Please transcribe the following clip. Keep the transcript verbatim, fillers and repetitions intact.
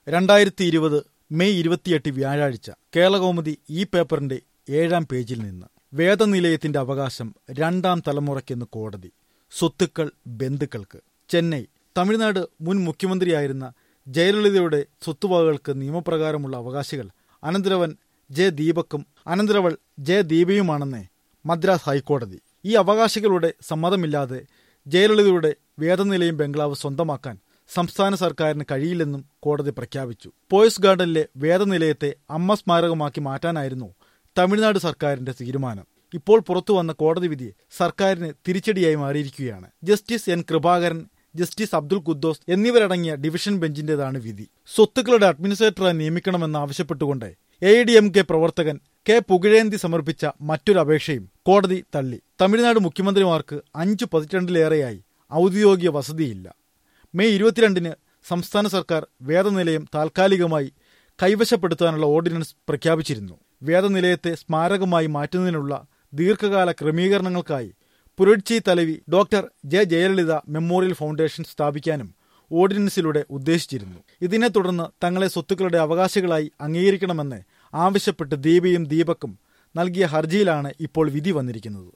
രണ്ടായിരത്തി ഇരുപത് മെയ് ഇരുപത്തിയെട്ട് വ്യാഴാഴ്ച കേരളകൗമുദി ഈ പേപ്പറിന്റെ ഏഴാം പേജിൽ നിന്ന് വേദനിലയത്തിന്റെ അവകാശം രണ്ടാം തലമുറയ്ക്കെന്ന് കോടതി, സ്വത്തുക്കൾ ബന്ധുക്കൾക്ക്. ചെന്നൈ. തമിഴ്നാട് മുൻ മുഖ്യമന്ത്രിയായിരുന്ന ജയലളിതയുടെ സ്വത്തുവകകൾക്ക് നിയമപ്രകാരമുള്ള അവകാശികൾ അനന്തരവൻ ജെ ദീപക്കും അനന്തരവൾ ജെ ദീപയുമാണെന്ന് മദ്രാസ് ഹൈക്കോടതി. ഈ അവകാശികളുടെ സമ്മതമില്ലാതെ ജയലളിതയുടെ വേദനിലയം ബംഗ്ലാവ് സ്വന്തമാക്കാൻ സംസ്ഥാന സർക്കാരിന് കഴിയില്ലെന്നും കോടതി പ്രഖ്യാപിച്ചു. പോയസ് ഗാർഡനിലെ വേദനിലയത്തെ അമ്മ സ്മാരകമാക്കി മാറ്റാനായിരുന്നു തമിഴ്നാട് സർക്കാരിന്റെ തീരുമാനം. ഇപ്പോൾ പുറത്തുവന്ന കോടതി വിധി സർക്കാരിന് തിരിച്ചടിയായി മാറിയിരിക്കുകയാണ്. Justice N Kirubakaran, justice Abdul Quddhose എന്നിവരടങ്ങിയ ഡിവിഷൻ ബെഞ്ചിന്റേതാണ് വിധി. സ്വത്തുക്കളുടെ അഡ്മിനിസ്ട്രേറ്ററായി നിയമിക്കണമെന്നാവശ്യപ്പെട്ടുകൊണ്ട് എ ഡി എം കെ പ്രവർത്തകൻ കെ പുകഴേന്തി സമർപ്പിച്ച മറ്റൊരു അപേക്ഷയും കോടതി തള്ളി. തമിഴ്നാട് മുഖ്യമന്ത്രിമാർക്ക് അഞ്ചു പതിറ്റാണ്ടിലേറെയായി ഔദ്യോഗിക വസതിയില്ല. മെയ് ഇരുപത്തിരണ്ടിന് സംസ്ഥാന സർക്കാർ വേദനിലയം താൽക്കാലികമായി കൈവശപ്പെടുത്താനുള്ള ഓർഡിനൻസ് പ്രഖ്യാപിച്ചിരുന്നു. വേദനിലയത്തെ സ്മാരകമായി മാറ്റുന്നതിനുള്ള ദീർഘകാല ക്രമീകരണങ്ങൾക്കായി Puratchi Thalaivi doctor J Jayalalithaa memorial foundation സ്ഥാപിക്കാനും ഓർഡിനൻസിലൂടെ ഉദ്ദേശിച്ചിരുന്നു. ഇതിനെ തുടർന്ന് തങ്ങളെ സ്വത്തുക്കളുടെ അവകാശികളായി അംഗീകരിക്കണമെന്ന് ആവശ്യപ്പെട്ട് ദീപയും ദീപക്കും നൽകിയ ഹർജിയിലാണ് ഇപ്പോൾ വിധി വന്നിരിക്കുന്നത്.